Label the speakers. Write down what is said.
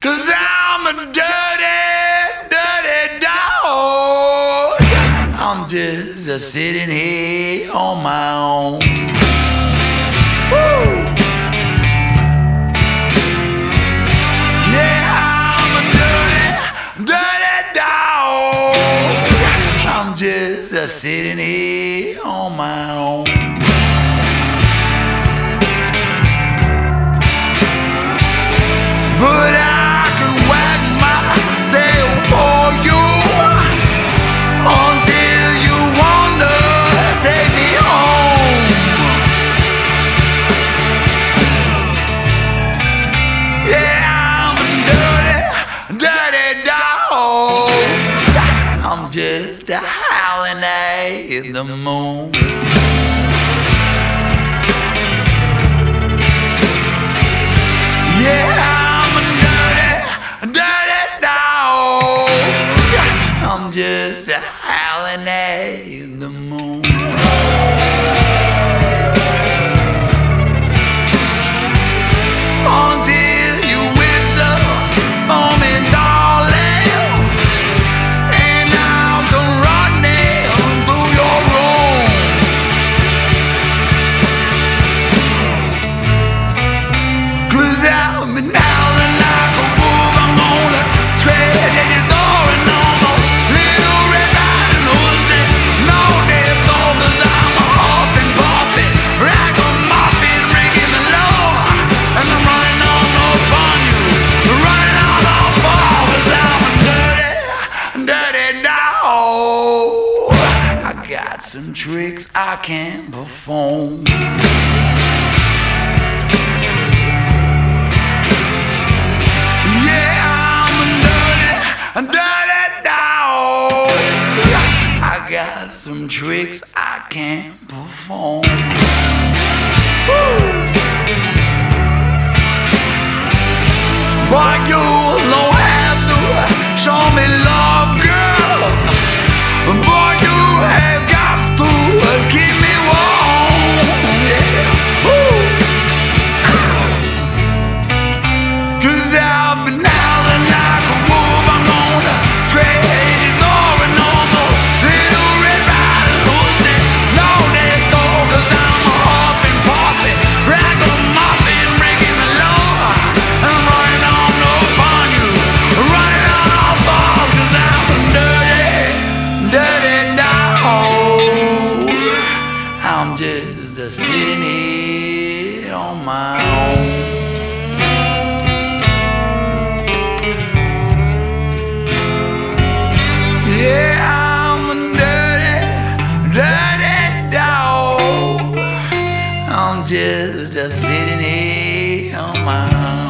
Speaker 1: 'Cause I'm a dirty, dirty dog. I'm just sitting here on my own. Woo! Yeah, I'm a dirty, dirty dog. I'm just sitting here on my own. But I can wag my tail for you until you wanna take me home. Yeah, I'm a dirty, dirty dog. I'm just howling at the moon. Yeah, I'm just howling at the moon. Until you whistle for me, darling, and I'll come running through your room. 'Cause I've been howling like a wolf. I'm gonna scratch at your door and all those little red riding hoods. No, they're gone 'cause I'm a huffing, puffing, ragamuffin, ringing the low. And I'm running all upon you, running all over 'cause I'm a dirty, dirty dog. I got some tricks I can't perform. Dirty dog. I got some tricks I can't perform. Woo. But you don't have to show me love, girl. Boy, you have got to keep me warm. Yeah. Woo. 'Cause I've been howling like a wolf. I'm gonna scratch your door and all those little red riding hoods. No, let's go 'cause I'm a huffing, puffing, ragamuffin, ringing the low. I'm running all upon you, running all off 'cause I'm a dirty, dirty dog. I'm just sitting here on my own. Yeah, I'm a dirty, dirty dog. I'm just sitting here on my own.